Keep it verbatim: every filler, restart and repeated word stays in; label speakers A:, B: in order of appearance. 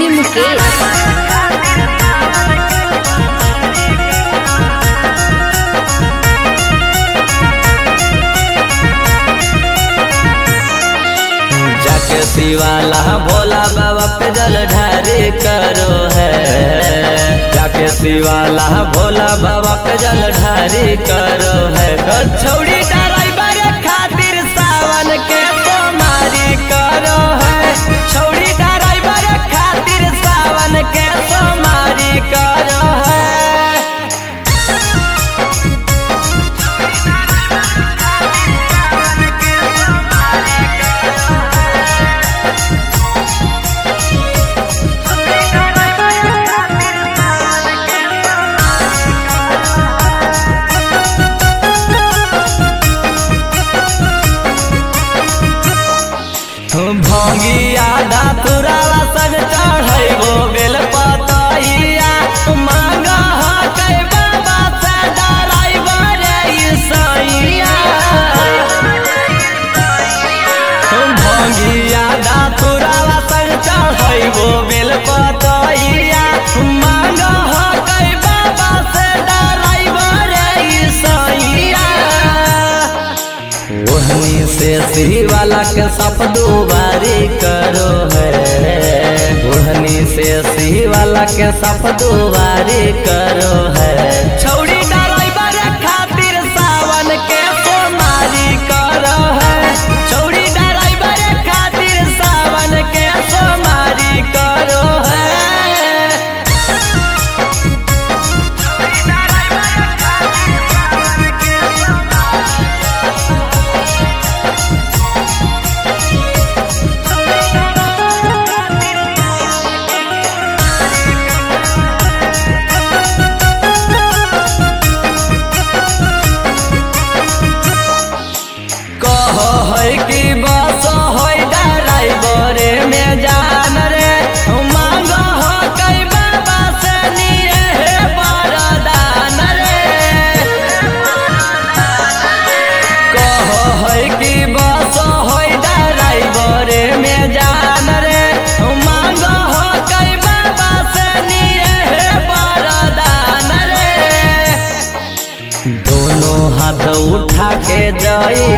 A: DJ Mukesh.
B: जाके शिवाला भोला बाबा पे जल ढारी करो है। जाके शिवाला भोला बाबा पे जल ढारी करो है। छौड़ी ड्राइवर खातिर सावन के सोमारी करो है। छौड़ी ड्राइवर खातिर सावन के सोमारी करो है। भंगिया धतुरावा संग चढ़ैबो बेल पतैया। मांगा हकै बाबा से ड्राइवर ईसैया। भंगिया धतुरावा संग चढ़ैबो बेल पतैया। मांगा हकै बाबा से ड्राइवर ईसैया। ओहनी से शिवाला के सप दुबारी करो है। ओहनी से शिवाला के सप दुबारी करो है। छौड़ी ड्राइवर खातिर सावन के सोमारी करो है। छौड़ी ड्राइवर खातिर सावन के सोमारी करो है। कि बस होई ड्राइवर में जान रे। मांगो हो कई बाबा से निये वरदान रे। कहो है कि बस होई ड्राइवर में जान रे। मांगो हो कई बाबा से निये वरदान रे। दोनों हाथ उठा के जाई